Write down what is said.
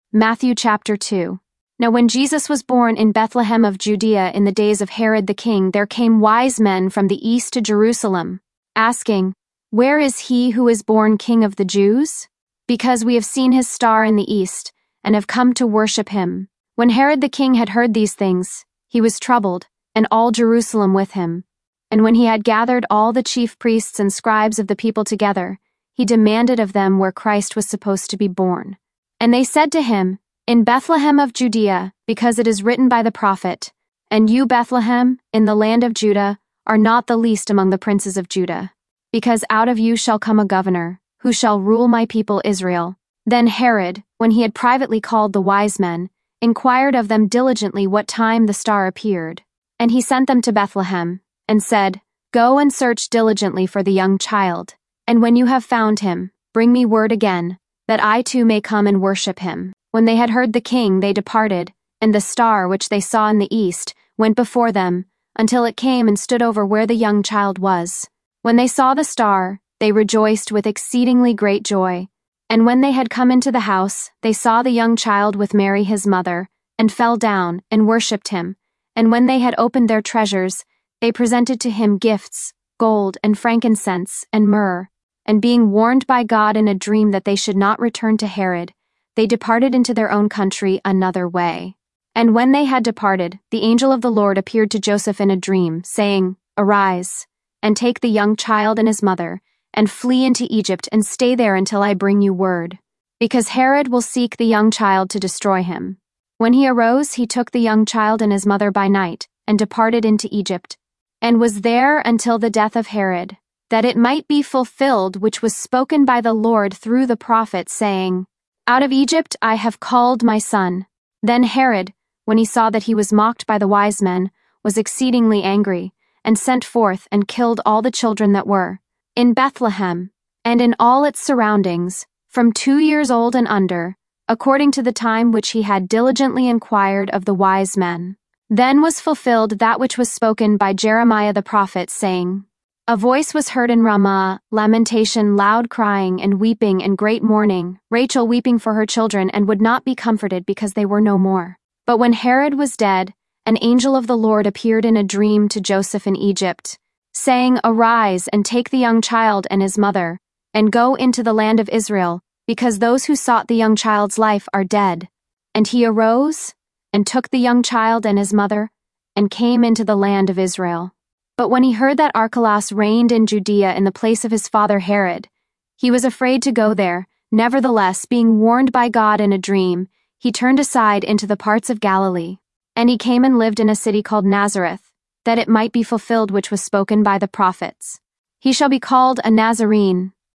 Matthew chapter 2. Now when Jesus was born in Bethlehem of Judea in the days of Herod the king, there came wise men from the east to Jerusalem, asking, "Where is he who is born King of the Jews? Because we have seen his star in the east, and have come to worship him." When Herod the king had heard these things, he was troubled, and all Jerusalem with him. And when he had gathered all the chief priests and scribes of the people together, he demanded of them where Christ was supposed to be born. And they said to him, "In Bethlehem of Judea, because it is written by the prophet, 'And you, Bethlehem, in the land of Judah, are not the least among the princes of Judah. Because out of you shall come a governor, who shall rule my people Israel.'" Then Herod, when he had privately called the wise men, inquired of them diligently what time the star appeared. And he sent them to Bethlehem, and said, "Go and search diligently for the young child, and when you have found him, bring me word again, that I too may come and worship him." When they had heard the king, they departed, and the star which they saw in the east went before them, until it came and stood over where the young child was. When they saw the star, they rejoiced with exceedingly great joy. And when they had come into the house, they saw the young child with Mary his mother, and fell down and worshipped him. And when they had opened their treasures, they presented to him gifts, gold and frankincense and myrrh. And being warned by God in a dream that they should not return to Herod, they departed into their own country another way. And when they had departed, the angel of the Lord appeared to Joseph in a dream, saying, "Arise, and take the young child and his mother, and flee into Egypt, and stay there until I bring you word. Because Herod will seek the young child to destroy him." When he arose, he took the young child and his mother by night, and departed into Egypt, and was there until the death of Herod, that it might be fulfilled which was spoken by the Lord through the prophet, saying, "Out of Egypt I have called my son." Then Herod, when he saw that he was mocked by the wise men, was exceedingly angry, and sent forth and killed all the children that were in Bethlehem, and in all its surroundings, from 2 years old and under, according to the time which he had diligently inquired of the wise men. Then was fulfilled that which was spoken by Jeremiah the prophet, saying, "A voice was heard in Ramah, lamentation, loud crying, and weeping, and great mourning, Rachel weeping for her children, and would not be comforted because they were no more." But when Herod was dead, an angel of the Lord appeared in a dream to Joseph in Egypt, saying, "Arise, and take the young child and his mother, and go into the land of Israel, because those who sought the young child's life are dead." And he arose, and took the young child and his mother, and came into the land of Israel. But when he heard that Archelaus reigned in Judea in the place of his father Herod, he was afraid to go there. Nevertheless, being warned by God in a dream, he turned aside into the parts of Galilee. And he came and lived in a city called Nazareth, that it might be fulfilled which was spoken by the prophets, "He shall be called a Nazarene."